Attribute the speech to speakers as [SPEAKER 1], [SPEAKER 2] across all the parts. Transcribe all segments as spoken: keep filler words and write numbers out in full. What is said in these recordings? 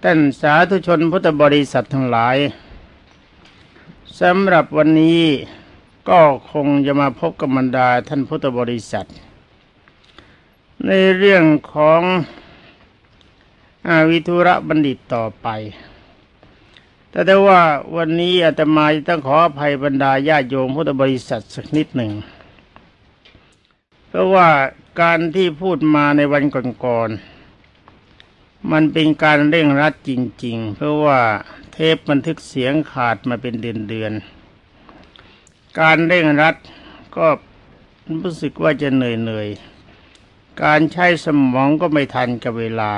[SPEAKER 1] ท่านสาธุชนพุทธบริษัททั้งหลายสำหรับวันนี้ก็คงจะมาพบกับบรรดาท่านพุทธบริษัทในเรื่องของอาวิทุระบัณฑิตต่อไปแต่ได้ว่าวันนี้อาตมาต้องขออภัยบรรดาญาติโยมพุทธบริษัทสักนิดหนึ่งเพราะว่าการที่พูดมาในวันก่อนๆมันเป็นการเร่งรัดจริงๆเพราะว่าเทปบันทึกเสียงขาดมาเป็นเดือนๆการเร่งรัดก็รู้สึกว่าจะเหนื่อยๆการใช้สมองก็ไม่ทันกับเวลา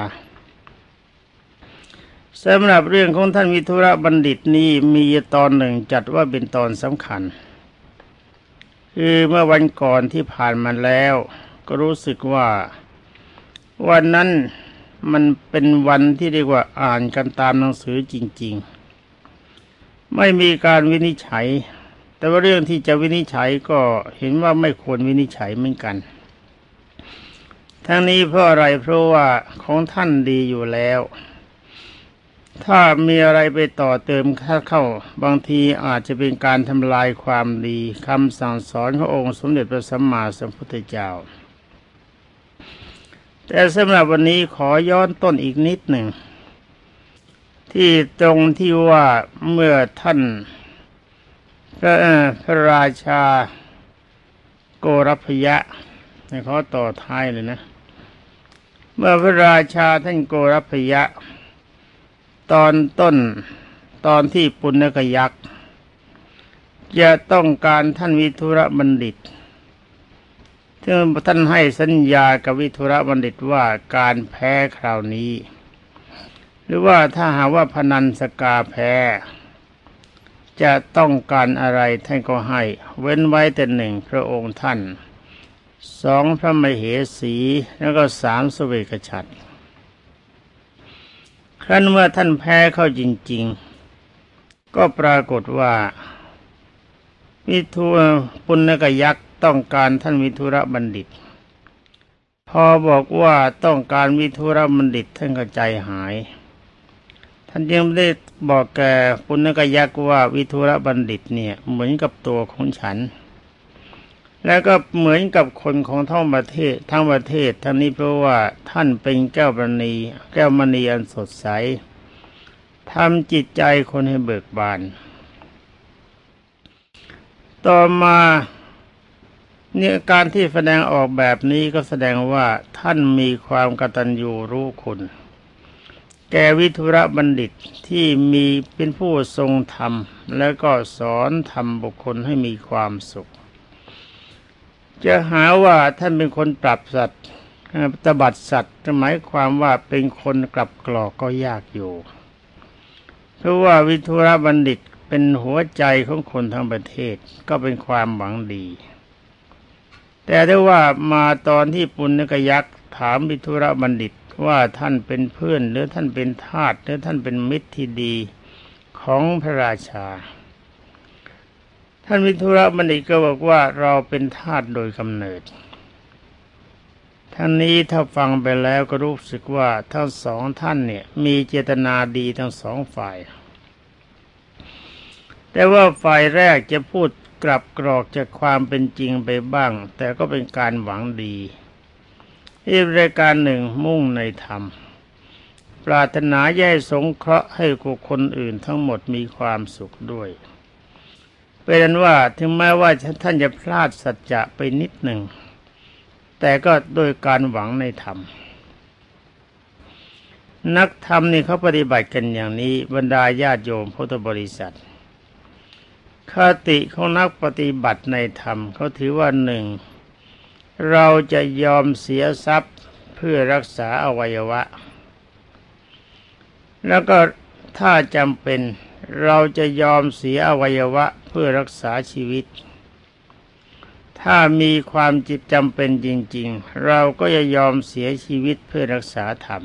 [SPEAKER 1] สำหรับเรื่องของท่านวิทุระบัณฑิตนี้มีตอนหนึ่งจัดว่าเป็นตอนสำคัญคือเมื่อวันก่อนที่ผ่านมาแล้วก็รู้สึกว่าวันนั้นมันเป็นวันที่เรียกว่าอ่านกันตามหนังสือจริงๆไม่มีการวินิจฉัยแต่ว่าเรื่องที่จะวินิจฉัยก็เห็นว่าไม่ควรวินิจฉัยเหมือนกันทั้งนี้เพราะอะไรเพราะว่าของท่านดีอยู่แล้วถ้ามีอะไรไปต่อเติมเข้าบางทีอาจจะเป็นการทำลายความดีคำสั่งสอนขององค์สมเด็จพระสัมมาสัมพุทธเจ้าแต่สำหรับวันนี้ขอย้อนต้นอีกนิดหนึ่งที่ตรงที่ว่าเมื่อท่านพระพระราชาโกรพยะให้ขอต่อท้ายเลยนะเมื่อพระราชาท่านโกรพยะตอนต้นตอนที่ปุณกยักษ์จะต้องการท่านวิทุระบัณฑิตซึ่งท่านให้สัญญากับวิทุระบัณฑิตว่าการแพ้คราวนี้หรือว่าถ้าหากว่าพนันสกาแพ้จะต้องการอะไรท่านก็ให้เว้นไว้แต่หนึ่งพระองค์ท่านสองพระมเหสีแล้วก็สามสเวกฉัตรครั้นเมื่อท่านแพ้เข้าจริงๆก็ปรากฏว่าวิทุปุณกยักษ์ต้องการท่านวิทุระบัณฑิตพอบอกว่าต้องการวิทุระบัณฑิตท่านก็ใจหายท่านยังไม่ได้บอกแก่ปุณกยักษ์ว่าวิทุระบัณฑิตเนี่ยเหมือนกับตัวของฉันแล้วก็เหมือนกับคนของทั้งประเทศทั้งประเทศทั้งนี้เพราะว่าท่านเป็นแก้วมณีแก้วมณีอันสดใสทำจิตใจคนให้เบิกบานต่อมาเนี่ยการที่แสดงออกแบบนี้ก็แสดงว่าท่านมีความกตัญญูรู้คุณแก่วิทุระบัณฑิตที่มีเป็นผู้ทรงธรรมแล้วก็สอนธรรมบุคคลให้มีความสุขจะหาว่าท่านเป็นคนปรับสัตว์ตบัดสัตว์หมายความว่าเป็นคนกลับกรอกก็ยากอยู่เพราะว่าวิทุระบัณฑิตเป็นหัวใจของคนทั้งประเทศก็เป็นความหวังดีแต่ได้ว่ามาตอนที่ปุณกยักษ์ถามวิทุระบัณฑิตว่าท่านเป็นเพื่อนหรือท่านเป็นทาสหรือท่านเป็นมิตรที่ดีของพระราชาท่านวิทุระบัณฑิตก็บอกว่าเราเป็นทาสโดยกำเนิดท่านนี้ถ้าฟังไปแล้วก็รู้สึกว่าทั้งสองท่านเนี่ยมีเจตนาดีทั้งสองฝ่ายแต่ว่าฝ่ายแรกจะพูดกลับกรอกจากความเป็นจริงไปบ้างแต่ก็เป็นการหวังดีอีกรายการหนึ่งมุ่งในธรรมปรารถนาแย่สงเคราะห์ให้คนอื่นทั้งหมดมีความสุขด้วยเป็นนั้นว่าถึงแม้ว่าท่านจะพลาดสัจจะไปนิดหนึ่งแต่ก็โดยการหวังในธรรมนักธรรมนี่เขาปฏิบัติกันอย่างนี้บรรดาญาติโยมพุทธบริษัทคติของนักปฏิบัติในธรรมเขาถือว่าหนึ่งเราจะยอมเสียทรัพย์เพื่อรักษาอวัยวะแล้วก็ถ้าจำเป็นเราจะยอมเสียอวัยวะเพื่อรักษาชีวิตถ้ามีความจิตจำเป็นจริงๆเราก็จะยอมเสียชีวิตเพื่อรักษาธรรม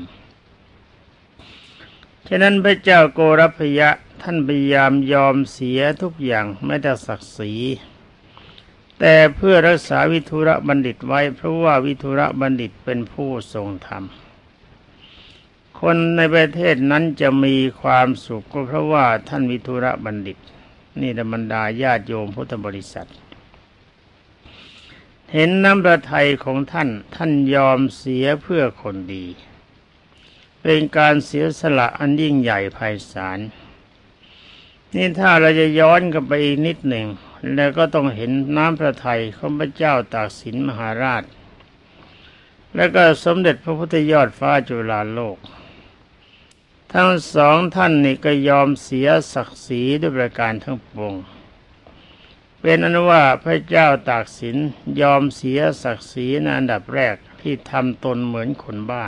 [SPEAKER 1] ฉะนั้นพระเจ้าโกรพยะท่านพยายามยอมเสียทุกอย่างแม้แต่ศักดิ์ศรีแต่เพื่อรักษาวิทุระบัณฑิตไว้เพราะว่าวิทุระบัณฑิตเป็นผู้ทรงธรรมคนในประเทศนั้นจะมีความสุขก็เพราะว่าท่านวิทุระบัณฑิตนี่ธรรมดาญาติโยมพุทธบริษัทเห็นน้ำพระทัยของท่านท่านยอมเสียเพื่อคนดีเป็นการเสียสละอันยิ่งใหญ่ไพศาลนี่ถ้าเราจะย้อนกลับไปอีกนิดหนึ่งแล้วก็ต้องเห็นน้ำพระทัยของพระเจ้าตากสินมหาราชแล้วก็สมเด็จพระพุทธยอดฟ้าจุฬาโลกทั้งสองท่านนี่ก็ยอมเสียศักดิ์ศรีด้วยประการทั้งปวงเป็นอนุว่าพระเจ้าตากสินยอมเสียศักดิ์ศรีในอันดับแรกที่ทำตนเหมือนคนบ้า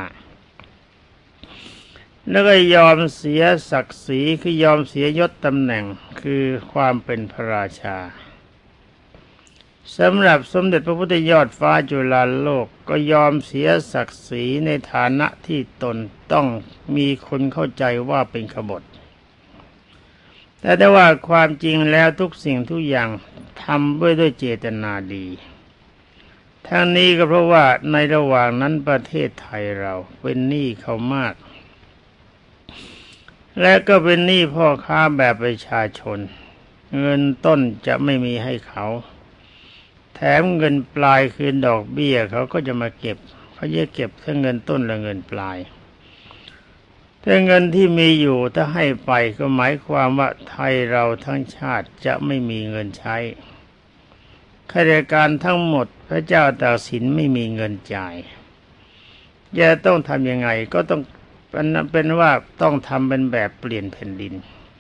[SPEAKER 1] แล้วก็ยอมเสียศักดิ์ศรีคือยอมเสียยศตำแหน่งคือความเป็นพระราชาสำหรับสมเด็จพระพุทธยอดฟ้าจุฬาโลกก็ยอมเสียศักดิ์ศรีในฐานะที่ตนต้องมีคนเข้าใจว่าเป็นขบฏแต่ได้ว่าความจริงแล้วทุกสิ่งทุกอย่างทำด้วยด้วยเจตนาดีทั้งนี้ก็เพราะว่าในระหว่างนั้นประเทศไทยเราเป็นหนี้เขามากและก็เป็นหนี้พ่อค้าแบบประชาชนเงินต้นจะไม่มีให้เขาแถมเงินปลายคืนดอกเบี้ยเขาก็จะมาเก็บเขาจะเก็บทั้งเงินต้นและเงินปลายแต่เงินที่มีอยู่ถ้าให้ไปก็หมายความว่าไทยเราทั้งชาติจะไม่มีเงินใช้ข้าราชการทั้งหมดพระเจ้าตากสินไม่มีเงินจ่ายจะต้องทำยังไงก็ต้องเป็นว่าต้องทำเป็นแบบเปลี่ยนแผ่นดิน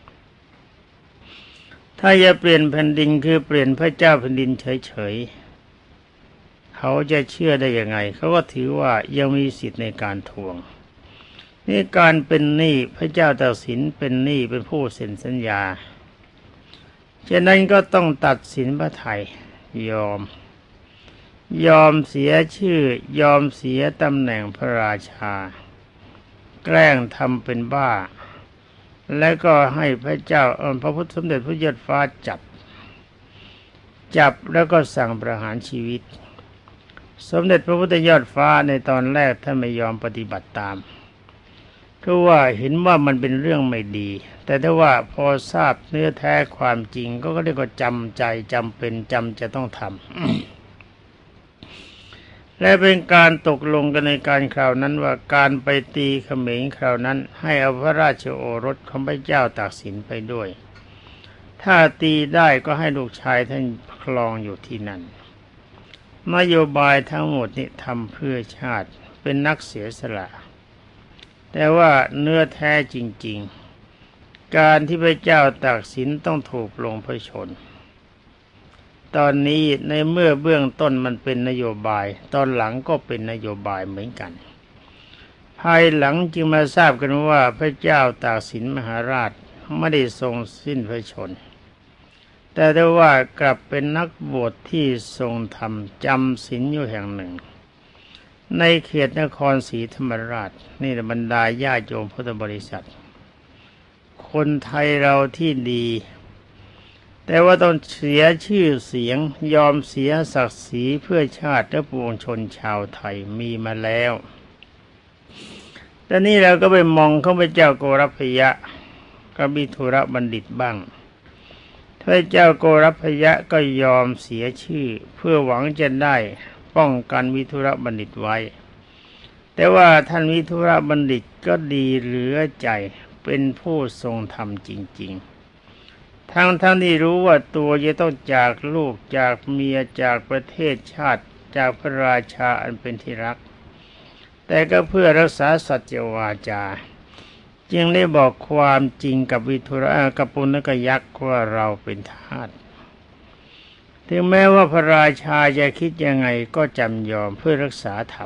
[SPEAKER 1] ถ้าจะเปลี่ยนแผ่นดินคือเปลี่ยนพระเจ้าแผ่นดินเฉยๆเขาจะเชื่อได้ยังไงเขาก็ถือว่ายังมีสิทธิ์ในการทวงนี่การเป็นหนี้พระเจ้าตากสินเป็นหนี้เป็นผู้เซ็นสัญญาฉะนั้นก็ต้องตัดสินพระทัยยอมยอมเสียชื่อยอมเสียตำแหน่งพระราชาแกล้งทำเป็นบ้าแล้วก็ให้พระเจ้าพระพุทธสมเด็จพระยอดฟ้าจับจับแล้วก็สั่งประหารชีวิตสมเด็จพระพุทธยอดฟ้าในตอนแรกท่านไม่ยอมปฏิบัติตามเพราะว่าเห็นว่ามันเป็นเรื่องไม่ดีแต่ถ้าว่าพอทราบเนื้อแท้ความจริงก็เรียกว่าจำใจจำเป็นจำจะต้องทำ และเป็นการตกลงกันในการคราวนั้นว่าการไปตีเขมรคราวนั้นให้เอาพระราชโอรสของพระเจ้าตากสินไปด้วยถ้าตีได้ก็ให้ลูกชายท่านครองอยู่ที่นั่นนโยบายทั้งหมดนี้ทำเพื่อชาติเป็นนักเสียสละแต่ว่าเนื้อแท้จริงๆการที่พระเจ้าตากสินต้องถูกลงพระชนตอนนี้ในเมื่อเบื้องต้นมันเป็นนโยบายตอนหลังก็เป็นนโยบายเหมือนกันภายหลังจึงมาทราบกันว่าพระเจ้าตากสินมหาราชไม่ได้ทรงสิ้นพระชนแต่ได้ว่ากลับเป็นนักบวชที่ทรงธรรมจำศีลอยู่แห่งหนึ่งในเขตนครศรีธรรมราชนี่บรรดาญาติโยมพุทธบริษัทคนไทยเราที่ดีแต่ว่าต้องเสียชื่อเสียงยอมเสียศักดิ์ศรีเพื่อชาติและปวงชนชาวไทยมีมาแล้วแต่นี่เราก็ไปมองข้าพเจ้าโกรพยะกับวิทุระบัณฑิตบ้างพระเจ้าโกรพยะก็ยอมเสียชื่อเพื่อหวังจะได้ป้องกันวิทุระบัณฑิตไว้แต่ว่าท่านวิทุระบัณฑิตก็ดีเหลือใจเป็นผู้ทรงธรรมจริงๆทั้งทั้งที่รู้ว่าตัวจะต้องจากลูกจากเมียจากประเทศชาติจากพระราชาอันเป็นที่รักแต่ก็เพื่อรักษาสัจวาจาจึงได้บอกความจริงกับวิทุระกับปุณกยักษ์ว่าเราเป็นทาสถึงแม้ว่าพระราชาจะคิดยังไงก็จำยอมเพื่อรักษาธรรม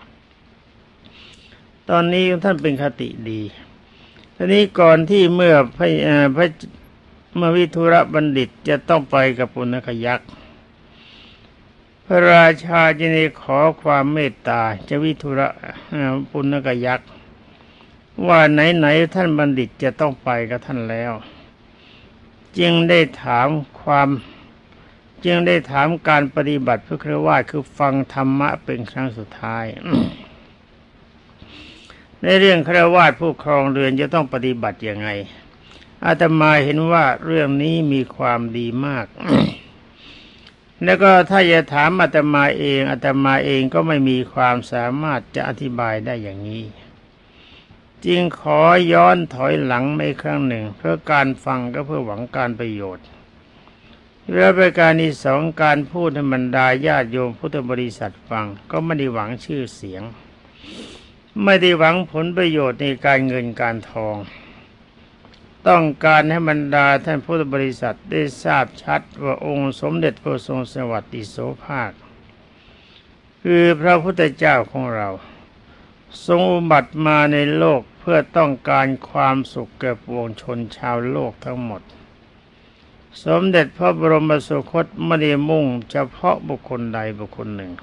[SPEAKER 1] ตอนนี้ท่านเป็นคติดีทีนี้ก่อนที่เมื่อพระพระเมื่อวิทุระบัณฑิตจะต้องไปกับปุณกยักษ์พระราชาจึงได้ขอความเมตตาจะวิทุระปุณกยักษ์ว่าไหนๆท่านบัณฑิตจะต้องไปกับท่านแล้วจึงได้ถามความจึงได้ถามการปฏิบัติเพื่อคฤหัสถ์คือฟังธรรมะเป็นครั้งสุดท้ายในเรื่องฆราวาสผู้ครองเรือนจะต้องปฏิบัติยังไงอาตมาเห็นว่าเรื่องนี้มีความดีมาก แล้วก็ถ้าจะถามอาตมาเองอาตมาเองก็ไม่มีความสามารถจะอธิบายได้อย่างนี้จึงขอย้อนถอยหลังไปครั้งหนึ่งเพื่อการฟังก็เพื่อหวังการประโยชน์และประการที่สองการพูดให้บรรดาญาติโยมพุทธบริษัทฟังก็ไม่ได้หวังชื่อเสียงไม่ได้หวังผลประโยชน์ในการเงินการทองต้องการให้บรรดาท่านพุทธบริษัทได้ทราบชัดว่าองค์สมเด็จพระทรงสวัสดิโสภาคคือพระพุทธเจ้าของเราทรงอุบัติมาในโลกเพื่อต้องการความสุขแก่ปวงชนชาวโลกทั้งหมดสมเด็จพระบรมสุคตไม่ได้มุ่งเฉพาะบุคคลใดบุคคลหนึ่ง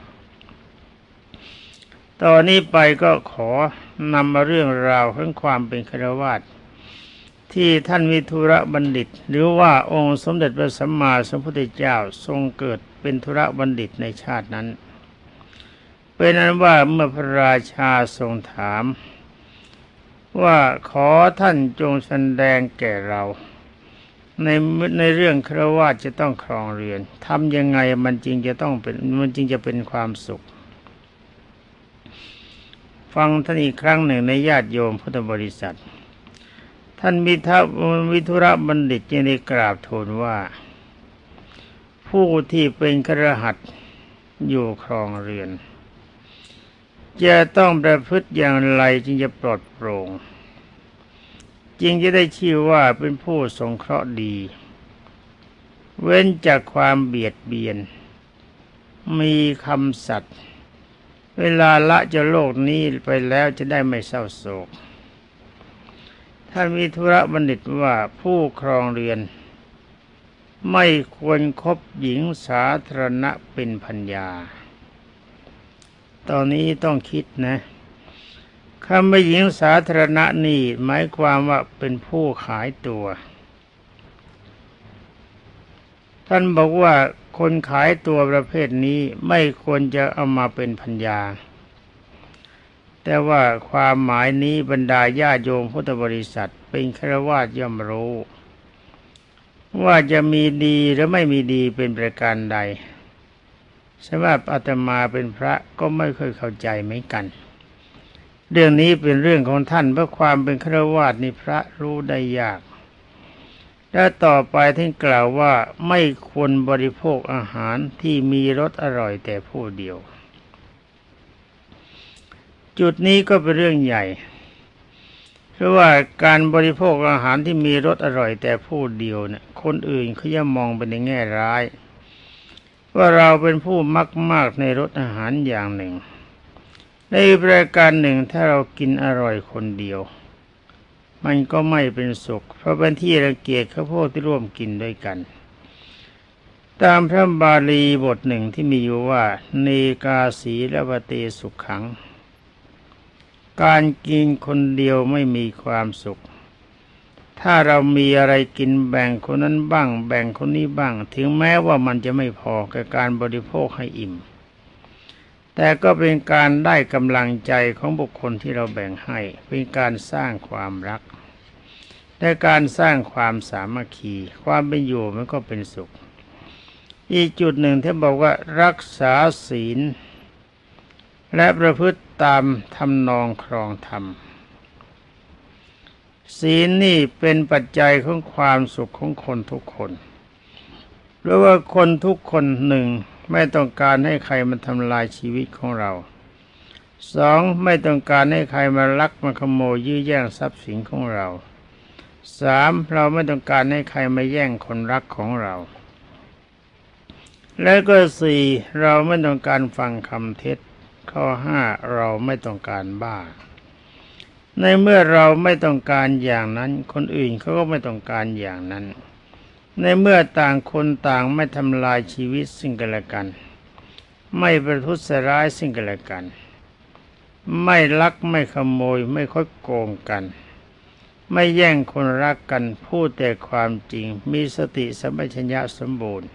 [SPEAKER 1] ตอนนี้ไปก็ขอนำมาเรื่องราวของความเป็นฆราวาสที่ท่านวิทุระบัณฑิตหรือว่าองค์สมเด็จพระสัมมาสัมพุทธเจ้าทรงเกิดเป็นธุระบัณฑิตในชาตินั้นเป็นนั้นว่าเมื่อพระราชาทรงถามว่าขอท่านจงแสดงแก่เราในในเรื่องฆราวาสจะต้องครองเรือนทำยังไงมันจริงจะต้องเป็นมันจริงจะเป็นความสุขฟังท่านอีกครั้งหนึ่งในญาติโยมพุทธบริษัทท่านมิทะวิทุระบัณฑิตจึงได้กราบทูลว่าผู้ที่เป็นคฤหัสถ์อยู่ครองเรือนจะต้องประพฤติอย่างไรจึงจะปลอดโปร่งจึงจะได้ชื่อว่าเป็นผู้สงเคราะห์ดีเว้นจากความเบียดเบียนมีคำสัตย์เวลาละจากโลกนี้ไปแล้วจะได้ไม่เศร้าโศกท่านวิทุระบัณฑิตว่าผู้ครองเรือนไม่ควรคบหญิงสาธารณะเป็นภรรยาตอนนี้ต้องคิดนะคำว่าหญิงสาธารณะนี่หมายความว่าเป็นผู้ขายตัวท่านบอกว่าคนขายตัวประเภทนี้ไม่ควรจะเอามาเป็นภรรยาแต่ว่าความหมายนี้บรรดาญาโยมพุทธบริษัทเป็นฆราวาสย่อมรู้ว่าจะมีดีหรือไม่มีดีเป็นประการใดสำหรับอาตมาเป็นพระก็ไม่เคยเข้าใจเหมือนกันเรื่องนี้เป็นเรื่องของท่านเพราะความเป็นฆราวาสนี่พระรู้ได้ยากและต่อไปท่านกล่าวว่าไม่ควรบริโภคอาหารที่มีรสอร่อยแต่ผู้เดียวจุดนี้ก็เป็นเรื่องใหญ่เพราะว่าการบริโภคอาหารที่มีรสอร่อยแต่ผู้เดียวเนี่ยคนอื่นเขาจะมองไปในแง่ร้ายว่าเราเป็นผู้มักมากในรสอาหารอย่างหนึ่งในประการหนึ่งถ้าเรากินอร่อยคนเดียวมันก็ไม่เป็นสุขเพราะเป็นที่รังเกียจเขาพวกที่ร่วมกินด้วยกันตามพระบาลีบทหนึ่งที่มีอยู่ว่าเนกาสีละวเตสุขขังการกินคนเดียวไม่มีความสุขถ้าเรามีอะไรกินแบ่งคนนั้นบ้างแบ่งคนนี้บ้างถึงแม้ว่ามันจะไม่พอกับการบริโภคให้อิ่มแต่ก็เป็นการได้กำลังใจของบุคคลที่เราแบ่งให้เป็นการสร้างความรักและการสร้างความสามัคคีความเป็นอยู่มันก็เป็นสุขอีกจุดหนึ่งที่บอกว่ารักษาศีลและประพฤติตามทำนองครองธรรมศีลนี่เป็นปัจจัยของความสุขของคนทุกคนเพราะว่าคนทุกคนหนึ่งไม่ต้องการให้ใครมาทำลายชีวิตของเราสองไม่ต้องการให้ใครมาลักมาขโมยยื้อแย่งทรัพย์สินของเราสามเราไม่ต้องการให้ใครมาแย่งคนรักของเราและก็สี่เราไม่ต้องการฟังคำเท็จข้อห้าเราไม่ต้องการบ้าในเมื่อเราไม่ต้องการอย่างนั้นคนอื่นเขาก็ไม่ต้องการอย่างนั้นในเมื่อต่างคนต่างไม่ทำลายชีวิตซึ่งกันและกันไม่ประทุษร้ายซึ่งกันและกันไม่ลักไม่ขโมยไม่คดโกงกันไม่แย่งคนรักกันพูดแต่ความจริงมีสติสัมปชัญญะสมบูรณ์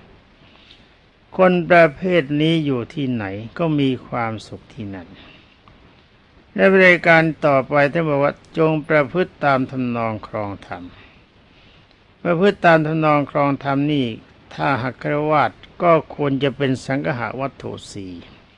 [SPEAKER 1] คนประเภทนี้อยู่ที่ไหนก็มีความสุขที่นั่นและบริการต่อไปท่านบอกว่าจงประพฤติตามทำนองครองธรรมประพฤติตามทำนองครองธรรมนี่ถ้าหากฆราวาสก็ควรจะเป็นสังฆะวัตถุสี่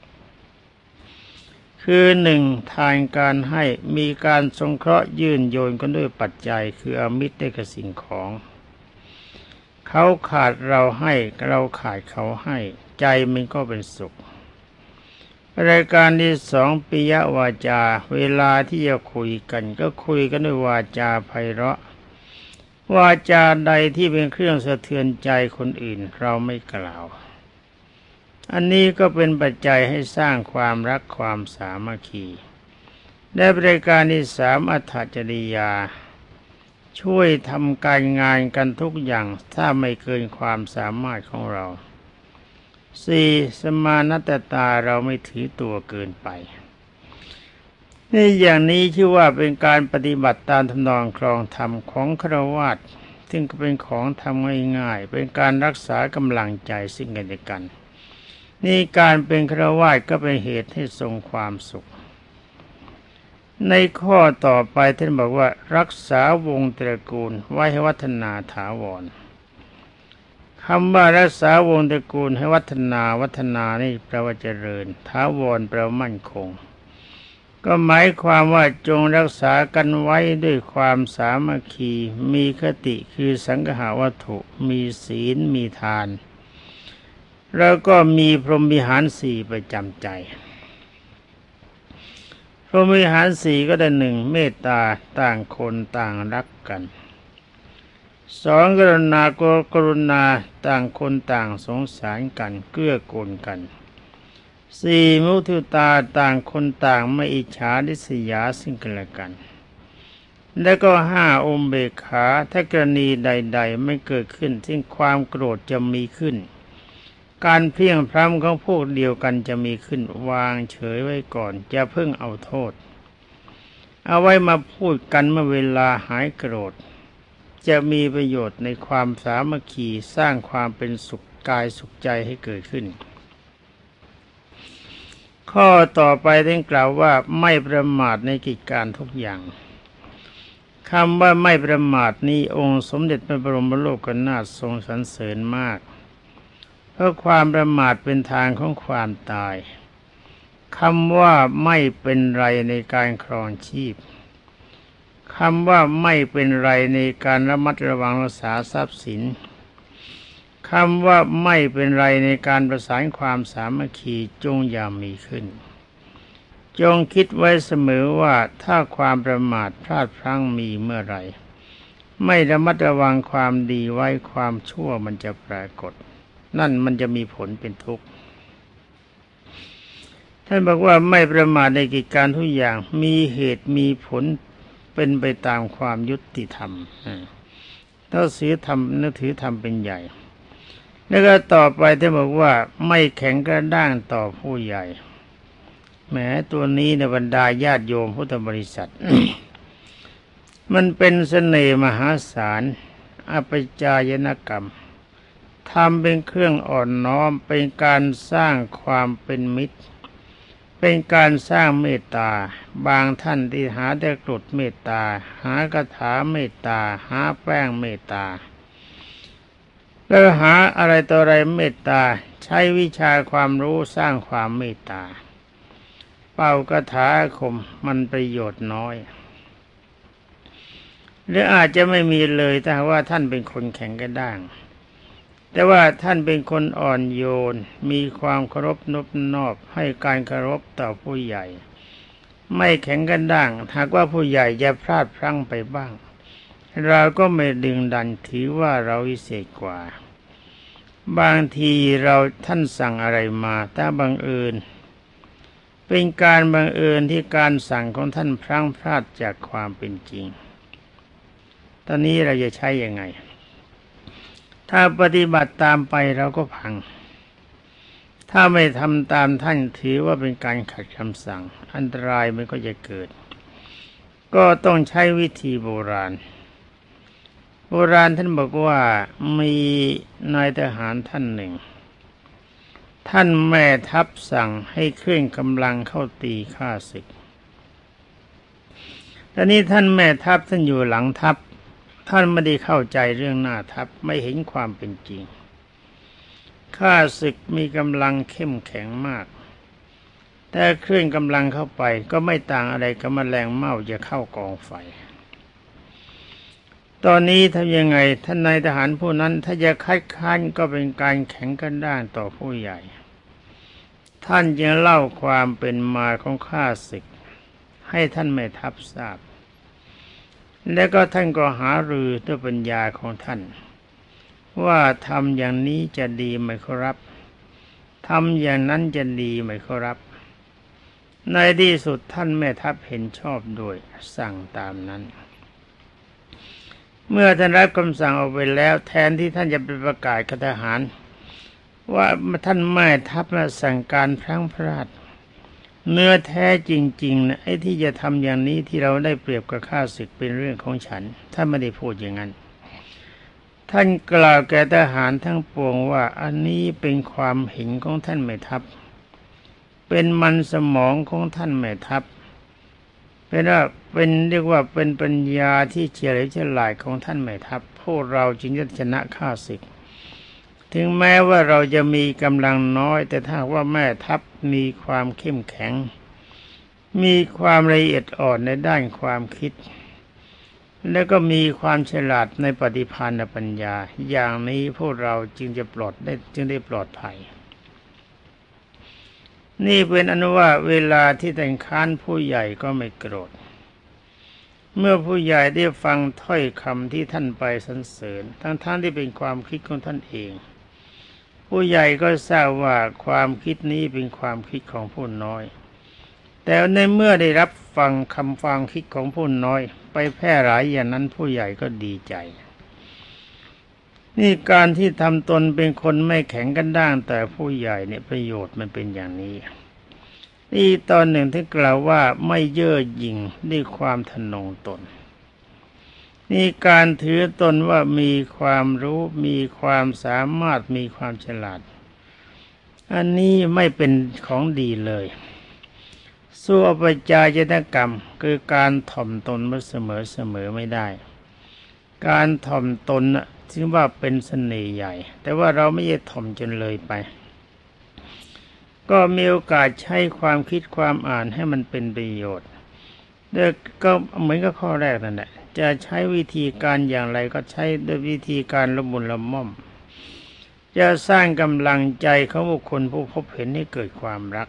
[SPEAKER 1] คือหนึ่งทานการให้มีการสงเคราะห์ยื่นโยนกันด้วยปัจจัยคืออมิตรได้กับสิ่งของเขาขาดเราให้เราขาดเขาให้ใจมันก็เป็นสุขรายการที่สองปิยวาจาเวลาที่จะคุยกันก็คุยกันด้วยวาจาไพเราะวาจาใดที่เป็นเครื่องสะเทือนใจคนอื่นเราไม่กล่าวอันนี้ก็เป็นปัจจัยให้สร้างความรักความสามัคคีและบริการที่สามอัตถจริยาช่วยทำการงานกันทุกอย่างถ้าไม่เกินความสามารถของเราสี่สมานัตตาเราไม่ถือตัวเกินไปนี่อย่างนี้ชื่อว่าเป็นการปฏิบัติตามทำนองครองธรรมของฆราวาสซึ่งก็เป็นของทำง่ายๆเป็นการรักษากำลังใจซึ่งกันและกันนี่การเป็นฆราวาสก็เป็นเหตุให้ทรงความสุขในข้อต่อไปท่านบอกว่ารักษาวงตระกูลไว้ให้วัฒนาถาวรคำว่ารักษาวงตระกูลให้วัฒนาวัฒนานี่แปลว่าเจริญถาวรแปลว่ามั่นคงก็หมายความว่าจงรักษากันไว้ด้วยความสามัคคีมีคติคือสังฆะวัตถุมีศีลมีทานแล้วก็มีพรหมวิหารสี่ประจำใจพรหมวิหารสี่ก็ได้หนึ่งเมตตาต่างคนต่างรักกันสองกรุณากรุณาต่างคนต่างสงสารกันเกื้อกูลกันสี่มุทิตาต่างคนต่างไม่อิจฉาริษยาซึ่งกันและกันแล้วก็ห้าอุเบกขาถ้ากรณีใดๆไม่เกิดขึ้นซึ่งความโกรธจะมีขึ้นการเพลียงพล้ำของพวกเดียวกันจะมีขึ้นวางเฉยไว้ก่อนจะเพิ่งเอาโทษเอาไว้มาพูดกันเมื่อเวลาหายโกรธจะมีประโยชน์ในความสามัคคีสร้างความเป็นสุขกายสุขใจให้เกิดขึ้นข้อต่อไปได้กล่าวว่าไม่ประมาทในกิจการทุกอย่างคำว่าไม่ประมาทนี้องค์สมเด็จพระบรมโลกนาถทรงสรรเสริญมากเพราะความประมาทเป็นทางของความตายคำว่าไม่เป็นไรในการครองชีพคำว่าไม่เป็นไรในการระมัดระวังรักษาทรัพย์สินคำว่าไม่เป็นไรในการประสานความสามัคคีจงอย่ามีขึ้นจงคิดไว้เสมอว่าถ้าความประมาทพลาดพลั้งมีเมื่อไรไม่ระมัดระวังความดีไว้ความชั่วมันจะปรากฏนั่นมันจะมีผลเป็นทุกข์ท่านบอกว่าไม่ประมาทในกิจการทุกอย่างมีเหตุมีผลเป็นไปตามความยุติธรรมถ้าถือธรรมนึกถือธรรมเป็นใหญ่แล้วก็ต่อไปท่านบอกว่าไม่แข็งกระด้างต่อผู้ใหญ่แหมตัวนี้ในบรรดาญาติโยมพุทธบริษัท มันเป็นเสน่ห์มหาศาลอภิจายนกรรมทำเป็นเครื่องอ่อนน้อมเป็นการสร้างความเป็นมิตรเป็นการสร้างเมตตาบางท่านที่หาแต่กรดเมตตาหากถาเมตตาหาแป้งเมตตาแล้วหาอะไรต่ออะไรเมตตาใช้วิชาความรู้สร้างความเมตตาเป่ากถาอาคมมันประโยชน์น้อยหรืออาจจะไม่มีเลยถ้าว่าท่านเป็นคนแข็งกระด้างแต่ว่าท่านเป็นคนอ่อนโยนมีความเคารพนอบนอบให้การเคารพต่อผู้ใหญ่ไม่แข็งกระด้างหากว่าผู้ใหญ่จะพลาดพลั้งไปบ้างเราก็ไม่ดึงดันถือว่าเราวิเศษกว่าบางทีเราท่านสั่งอะไรมาถ้าบังเอิญเป็นการบังเอิญที่การสั่งของท่านพลั้งพลาดจากความเป็นจริงตอนนี้เราจะใช้ยังไงถ้าปฏิบัติตามไปเราก็พังถ้าไม่ทำตามท่านถือว่าเป็นการขัดคำสั่งอันตรายมันก็จะเกิดก็ต้องใช้วิธีโบราณโบราณท่านบอกว่ามีนายทหารท่านหนึ่งท่านแม่ทัพสั่งให้เคลื่อนกำลังเข้าตีข้าศึกตอนนี้ท่านแม่ทัพท่านอยู่หลังทัพท่านไม่ได้เข้าใจเรื่องหน้าทัพไม่เห็นความเป็นจริงข้าศึกมีกำลังเข้มแข็งมากแต่เคลื่อนกำลังเข้าไปก็ไม่ต่างอะไรกับแมลงเม่าจะเข้ากองไฟตอนนี้ทำยังไงท่านนายทหารผู้นั้นถ้าจะคัดค้านก็เป็นการแข็งกระด้างต่อผู้ใหญ่ท่านจึงเล่าความเป็นมาของข้าศึกให้ท่านแม่ทัพทราบแล้วก็ท่านก็หารือด้วยปัญญาของท่านว่าทำอย่างนี้จะดีไหมครับทำอย่างนั้นจะดีไหมครับในที่สุดท่านแม่ทัพเห็นชอบโดยสั่งตามนั้นเมื่อท่านรับคำสั่งออกไปแล้วแทนที่ท่านจะไปประกาศกับทหารว่าท่านแม่ทัพมาสั่งการพลั้งพลาดเนื้อแท้จริงๆนะไอ้ที่จะทำอย่างนี้ที่เราได้เปรียบกับข้าศึกเป็นเรื่องของฉันท่านไม่ได้พูดอย่างนั้นท่านกล่าวแก่ทหารทั้งปวงว่าอันนี้เป็นความเห็นของท่านแม่ทัพเป็นมันสมองของท่านแม่ทัพเป็นว่าเป็นเรียกว่าเป็นปัญญาที่เฉลียวฉลาดของท่านแม่ทัพพวกเราจึงจะชนะข้าศึกถึงแม้ว่าเราจะมีกำลังน้อยแต่ถ้าว่าแม่ทัพมีความเข้มแข็งมีความละเอียดอ่อนในด้านความคิดแล้วก็มีความฉลาดในปฏิภาณปัญญาอย่างนี้พวกเราจึงจะปลอดได้จึงได้ปลอดภัยนี่เป็นอนุว่าเวลาที่แต่งค้านผู้ใหญ่ก็ไม่โกรธเมื่อผู้ใหญ่ได้ฟังถ้อยคำที่ท่านไปสรรเสริญทั้งๆที่เป็นความคิดของท่านเองผู้ใหญ่ก็ทราบว่าความคิดนี้เป็นความคิดของผู้น้อยแต่ในเมื่อได้รับฟังคำฟังคิดของผู้น้อยไปแพร่หลายอย่างนั้นผู้ใหญ่ก็ดีใจนี่การที่ทำตนเป็นคนไม่แข็งกระด้างแต่ผู้ใหญ่เนี่ยประโยชน์มันเป็นอย่างนี้นี่ตอนหนึ่งที่กล่าวว่าไม่เย่อหยิ่งด้วยความทะนงตนนี่การถือตนว่ามีความรู้มีความสามารถมีความฉลาดอันนี้ไม่เป็นของดีเลยสู้อปจายตกรรมคือการถ่อมตนมาเสมอเสมอไม่ได้การถ่อมตนน่ะถือว่าเป็นเสน่ห์ใหญ่แต่ว่าเราไม่ได้ถ่อมจนเลยไปก็มีโอกาสใช้ความคิดความอ่านให้มันเป็นประโยชน์เด็กก็เหมือนกับข้อแรกนั่นแหละจะใช้วิธีการอย่างไรก็ใช้ด้วยวิธีการละมุนละม่อมจะสร้างกำลังใจของบุคคลผู้พบเห็นให้เกิดความรัก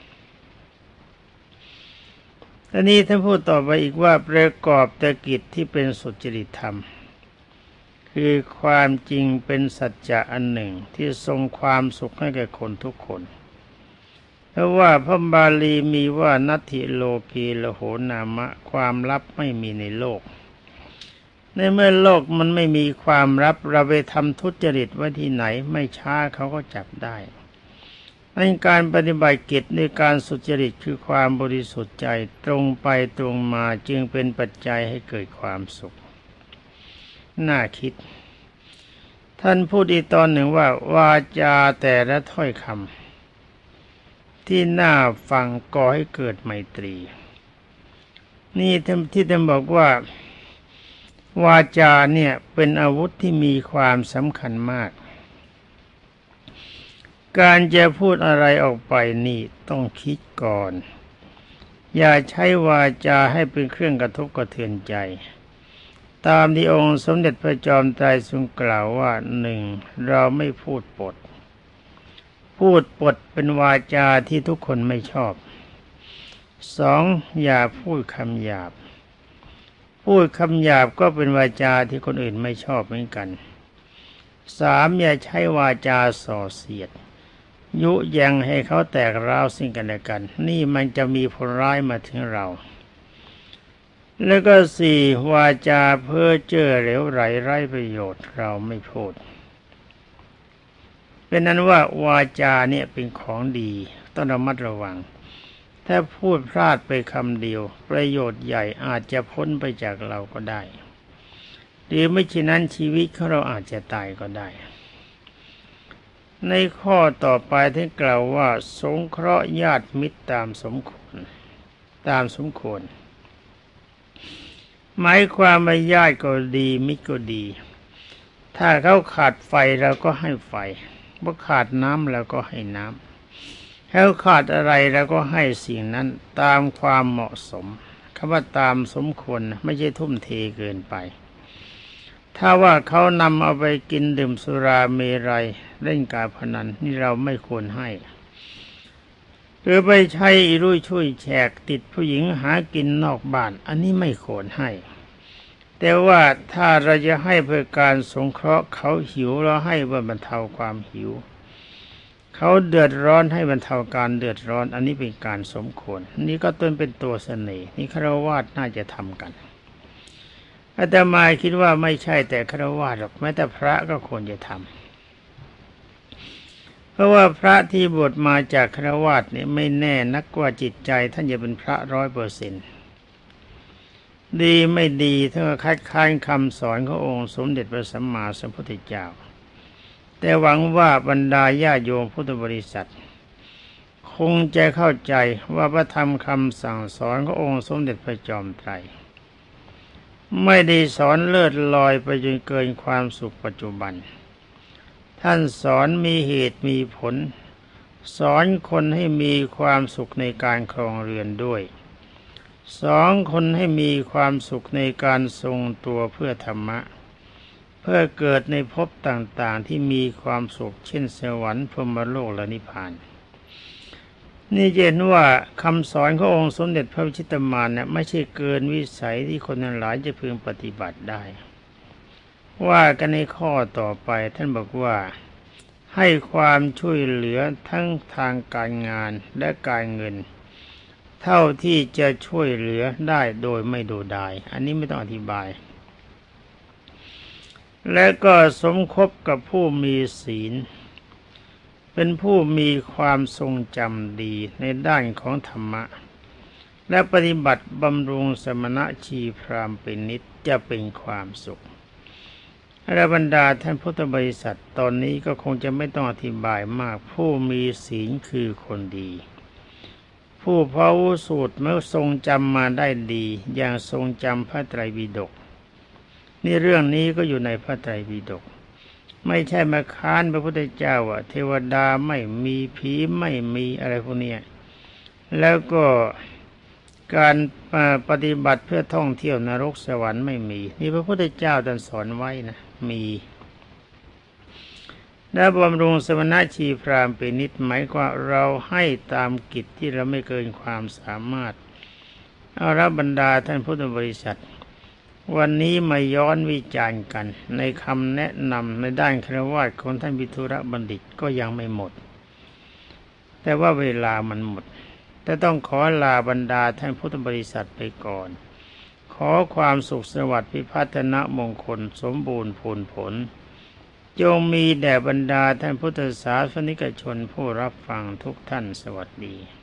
[SPEAKER 1] ตอนนี้ท่านพูดต่อไปอีกว่าประกอบแต่กิจที่เป็นสุจริตธรรมคือความจริงเป็นสัจจะอันหนึ่งที่ทรงความสุขให้แก่คนทุกคนเพราะว่าพระบาลีมีว่านัตถิโลกีโลโหนามะความลับไม่มีในโลกในเมื่อโลกมันไม่มีความลับเราไปทำทุจริตไว้ที่ไหนไม่ช้าเขาก็จับได้ในการปฏิบัติกิจในการสุจริตคือความบริสุทธิ์ใจตรงไปตรงมาจึงเป็นปัจจัยให้เกิดความสุขน่าคิดท่านพูดอีกตอนหนึ่งว่าวาจาแต่ละถ้อยคำที่น่าฟังก่อให้เกิดไมตรีนี่ที่ท่านบอกว่าวาจาเนี่ยเป็นอาวุธที่มีความสำคัญมากการจะพูดอะไรออกไปนี่ต้องคิดก่อนอย่าใช้วาจาให้เป็นเครื่องกระทบกระเทือนใจตามที่องค์สมเด็จพระจอมไตรทรงกล่าวว่าหนึ่งเราไม่พูดปดพูดปดเป็นวาจาที่ทุกคนไม่ชอบสองอย่าพูดคำหยาบพูดคำหยาบก็เป็นวาจาที่คนอื่นไม่ชอบเหมือนกันสามอย่าใช้วาจาส่อเสียดยุแยงให้เขาแตกร้าวซึ่งกันและกันนี่มันจะมีผลร้ายมาถึงเราแล้วก็สี่วาจาเพ้อเจ้อเหลวไหลไร้ประโยชน์เราไม่พูดเป็นนั้นว่าวาจาเนี่ยเป็นของดีต้องระมัดระวังถ้าพูดพลาดไปคำเดียวประโยชน์ใหญ่อาจจะพ้นไปจากเราก็ได้หรือไม่เช่นนั้นชีวิตของเราอาจจะตายก็ได้ในข้อต่อไปที่กล่าวว่าสงเคราะห์ญาติมิตรตามสมควรตามสมควรหมายความว่าญาติก็ดีมิตรก็ดีถ้าเขาขาดไฟเราก็ให้ไฟบ่ขาดน้ำเราก็ให้น้ำเขาขาดอะไรเราก็ให้สิ่งนั้นตามความเหมาะสมคำว่าตามสมควรไม่ใช่ทุ่มเทเกินไปถ้าว่าเขานำเอาไปกินดื่มสุราเมรัยเล่นการพนันนี่เราไม่ควรให้หรือไปใช้อิรุ่ยช่วยแฉกติดผู้หญิงหากินนอกบ้านอันนี้ไม่ควรให้แต่ว่าถ้าเราจะให้เพื่อการสงเคราะห์เขาหิวเราให้เพื่อบรรเทาความหิวเขาเดือดร้อนให้บรรเทาการเดือดร้อนอันนี้เป็นการสมควรนี่ก็ต้นเป็นตัวเสน่ห์นี่ฆราวาสน่าจะทำกันอาตมาคิดว่าไม่ใช่แต่ฆราวาสหรอกแม้แต่พระก็ควรจะทำเพราะว่าพระที่บวชมาจากฆราวาสนี่ไม่แน่นักกว่าจิตใจท่านจะเป็นพระร้อยเปอร์เซ็นต์ดีไม่ดีถ้าคัดค้านคำสอนขององค์สมเด็จพระสัมมาสัมพุทธเจ้าแต่หวังว่าบรรดาญาโยมพุทธบริษัทคงจะเข้าใจว่าพระธรรมคำสั่งสอนขององค์สมเด็จพระจอมไตรไม่ได้สอนเลิศลอยไปจนเกินความสุขปัจจุบันท่านสอนมีเหตุมีผลสอนคนให้มีความสุขในการครองเรือนด้วยสอนคนให้มีความสุขในการทรงตัวเพื่อธรรมะเพื่อเกิดในภพต่างๆที่มีความสุขเช่นสวรรค์พรหมโลกและนิพพานนี่เห็นว่าคำสอนขององค์สมเด็จพระวิชิตมารเนี่ยไม่ใช่เกินวิสัยที่คนทั้งหลายจะพึงปฏิบัติได้ว่ากันในข้อต่อไปท่านบอกว่าให้ความช่วยเหลือทั้งทางการงานและการเงินเท่าที่จะช่วยเหลือได้โดยไม่ดูดายอันนี้ไม่ต้องอธิบายและก็สมคบกับผู้มีศีลเป็นผู้มีความทรงจำดีในด้านของธรรมะและปฏิบัติบำรุงสมณะชีพราหมณ์เป็นนิจจะเป็นความสุขและบรรดาท่านพุทธบริษัทตอนนี้ก็คงจะไม่ต้องอธิบายมากผู้มีศีลคือคนดีผู้พระวุสูตรเมื่อทรงจำมาได้ดีอย่างทรงจำพระไตรปิฎกนี่เรื่องนี้ก็อยู่ในพระไตรปิฎกไม่ใช่มาค้านพระพุทธเจ้าว่าเทวดาไม่มีผีไม่มีอะไรพวกนี้แล้วก็การปฏิบัติเพื่อท่องเที่ยวนรกสวรรค์ไม่มีนี่พระพุทธเจ้าท่านสอนไว้นะมีและบำรุงสมณชีพราหมณ์เป็นนิจหมายความเราให้ตามกิจที่เราไม่เกินความสามารถเอาละบรรดาท่านพุทธบริษัทวันนี้มาย้อนวิจารณ์กันในคำแนะนำในด้านฆราวาสของท่านวิทุรบัณฑิตก็ยังไม่หมดแต่ว่าเวลามันหมดแต่ต้องขอลาบรรดาท่านพุทธบริษัทไปก่อนขอความสุขสวัสดิ์พิพัฒนมงคลสมบูรณ์ผลผลจงมีแด่บรรดาท่านพุทธศาสนิกชนผู้รับฟังทุกท่านสวัสดี